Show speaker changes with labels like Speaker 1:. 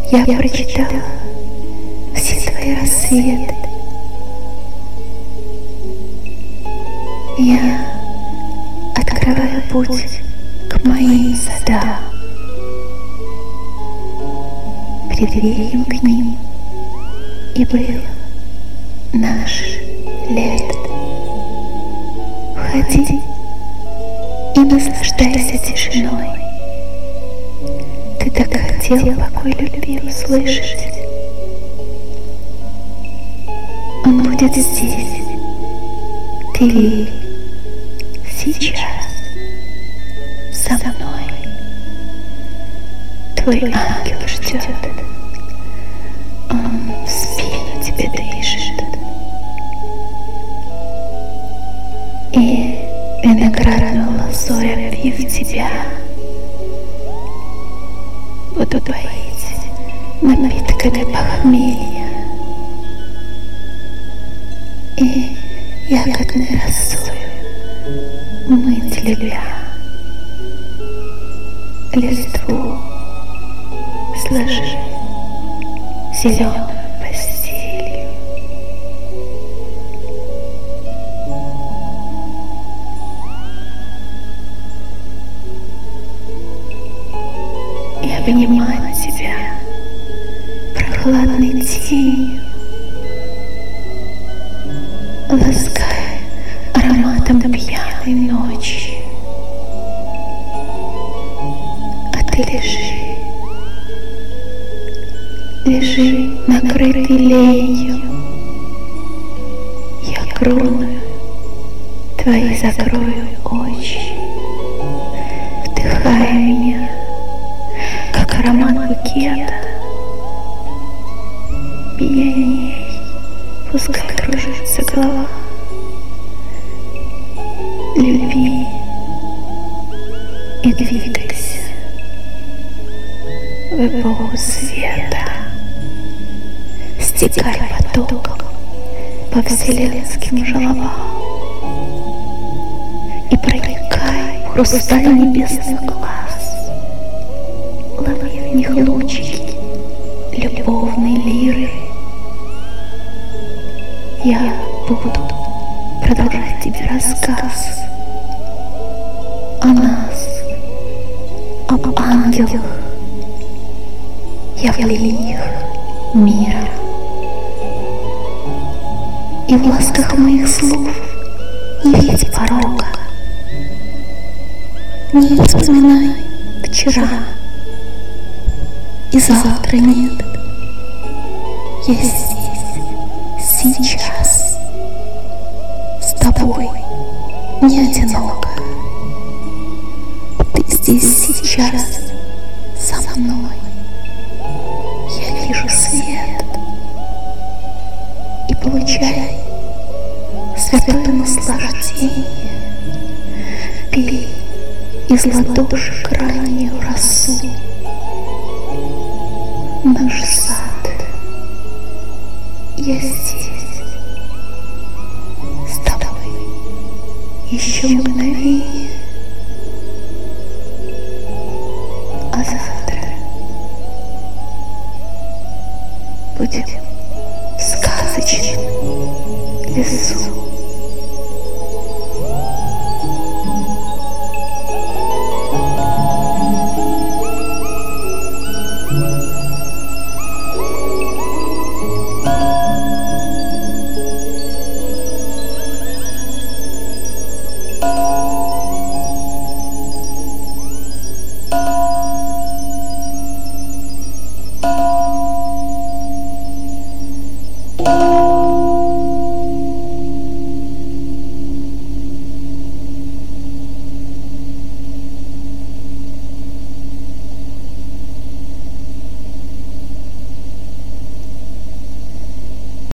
Speaker 1: Я прочитала все твои рассветы. Я открываю путь к моим садам, преддверием к ним и было наше лето. Входи и наслаждайся тишиной. Ты так хотел, покой любил услышать. Он будет здесь. Ты сейчас со мной. Твой ангел ждет. Он в спину тебе дышит. И виноградную лозой обвив тебя, буду поить напитками похмелья и ягодной росою мыть любя. Листву сложи зеленую постелью. И обнимать тебя прохладной тенью, лаская ароматом пьяной ночи. А ты лежи, накрытый ленью. Я кроную твои закрою очи, вдыхая меня, как аромат букета. Пьяней, пускай кружится голова. Люби и двигайся в эпоху света. Стекай потоком по вселенским желобам и проникай в хрусталь небесных глаз. Лови в них лучики любовной лиры. Я буду продолжать тебе рассказ о нас, об ангелах, явлениях мира. И в ласках моих слов не видь порога. Не вспоминай вчера и завтра нет. Я здесь, сейчас, с тобой, не одиноко. Ты здесь, сейчас, со мной. Я вижу свет и получаю святое наслаждение. Пей из ладошек раннюю росу. Наш сад, я здесь, с тобой еще мгновение, а завтра будем